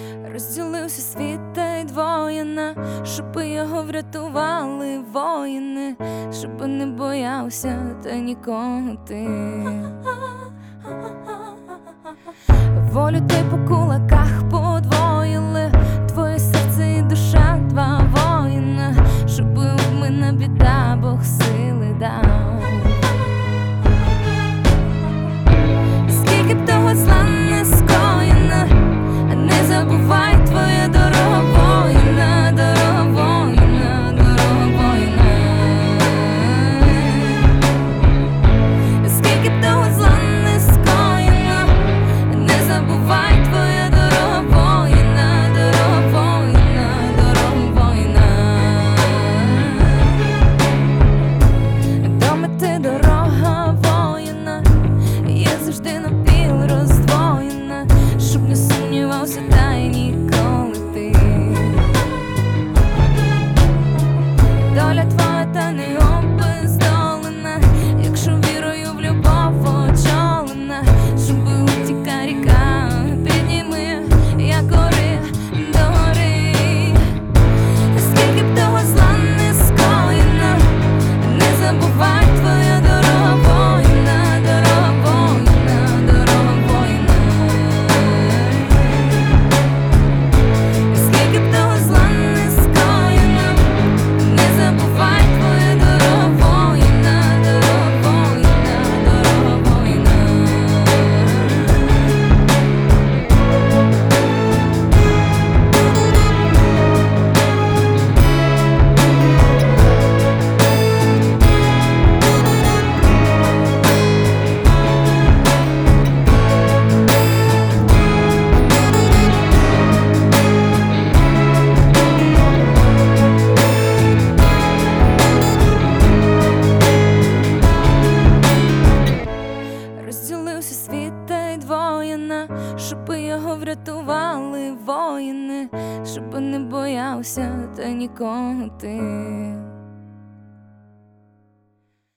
Розділився світ та й двоєна, щоби його врятували воїни, щоби не боявся та нікого ти. Волю та й по кулаках подвоїли, твоє серце і душа, два воїна, щоби обмина біда, Бог сили дав. Скільки б того зла не скоєно, не забувай, твоя дорога воїна, дорога воїна, дорога воїна. Скільки б того зла не скоєно, не забувай, твоя дорога воїна, дорога воїна, дорога воїна. До мети дорога воїна є завжди напіл роздвоєна, щоб не сумнівався та й ніколи ти. Доля твоя та не обездолена, якщо вірою в любов очолена, щоби утіка ріка, підніми, як гори до гори. Скільки б того зла не скоєно, не забувай, твоя дорога воїна, дорога воїна, дорога воїна. Скільки б того зла не скоєно, не забувай, твоя дорога воїна, дорога воїна, дорога воїна. Розділився світ та й двоєна, щоби його врятували воїни, щоби не боявся та нікого ти.